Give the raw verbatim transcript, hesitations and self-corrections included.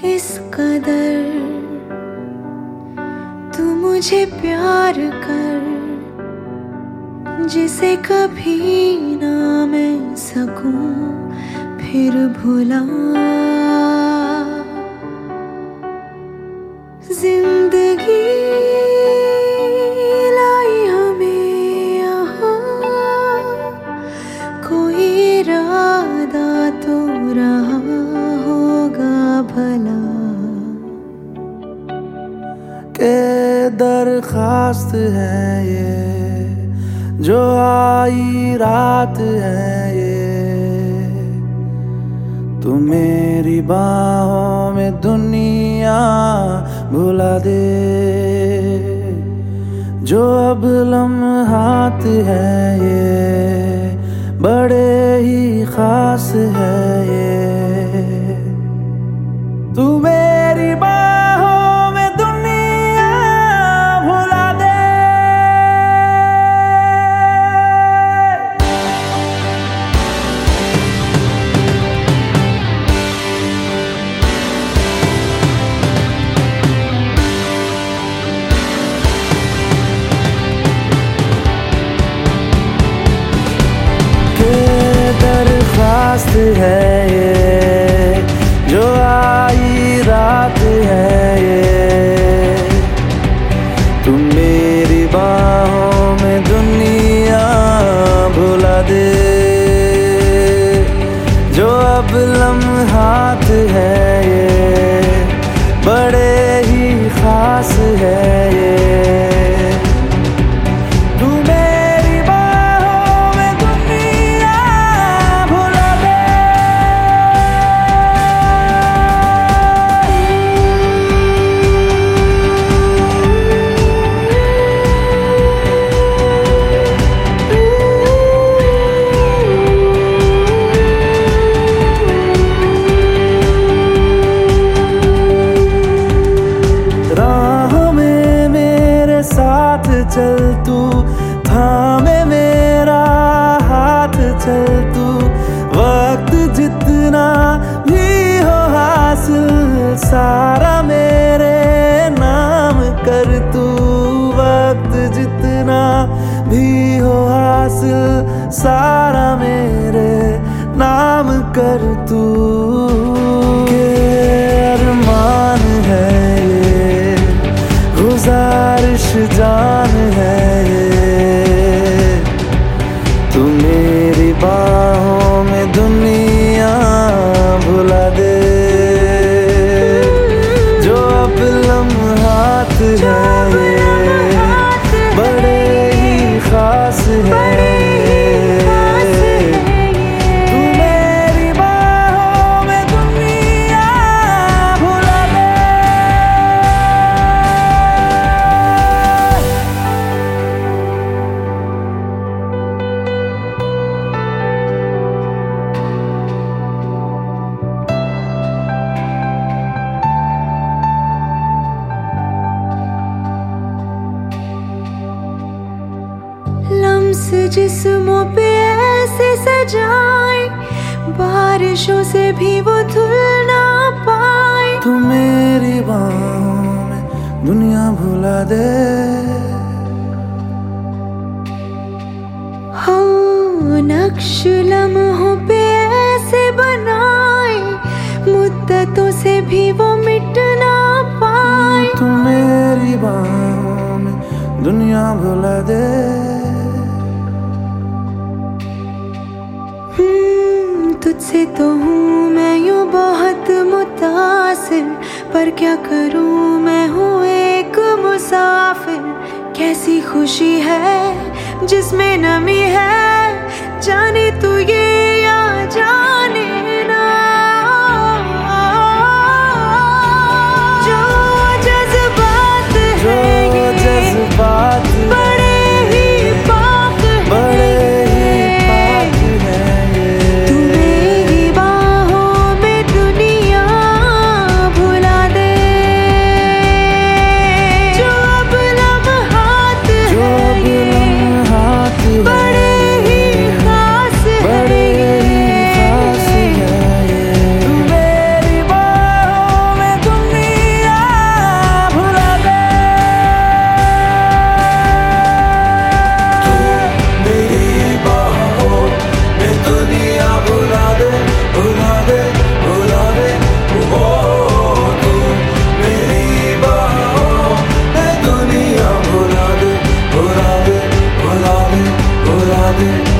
इस कदर तू मुझे प्यार कर, जिसे कभी ना मैं सकूं फिर भुला। जिंदगी लाई हमें यहाँ, कोई इरादा तो रहा होगा भला। के दरखास्त है ये जो आई रात है ये, तू मेरी बाहों में दुनिया भुला दे। जो अब लम्हात है ये बड़े ही खास है ये, तू मेरी बाहों में दुनिया भुला दे। दरखास्त है ये जो आई रात है ये, तुम मेरी बाहों में दुनिया भुला दे। जो अब लम्हात है ये बड़े ही खास है ये, चल तू थामे मेरा हाथ, चल तू वक्त जितना भी हो हासिल सारा मेरे नाम कर तू। वक्त जितना भी हो हासिल सारा मेरे नाम कर तू। के अरमान है ये गुजारिश जान है ये, तू मेरी बाहों में दुनिया भुला दे। जो अब लम्हात है ये बड़े ही खास है। जिस्मों पे ऐसे सजाए बारिशों से भी वो धुल ना पाए। तू मेरी बाहों में दुनिया भुला दे। हो नक्श लम्हों पे ऐसे बनाए मुद्दतों से भी वो मिट ना पाए। तू मेरी बाहों में दुनिया भुला दे। तुझसे तो हूँ मैं यूँ बहुत मुतासिर, पर क्या करूँ मैं हूँ एक मुसाफिर। कैसी खुशी है जिसमें नमी है, जाने तू ये या जाने ना। जो जज्बात है ये जज्बात बड़े ही पाक बड़े बड़े ही खास है। दे।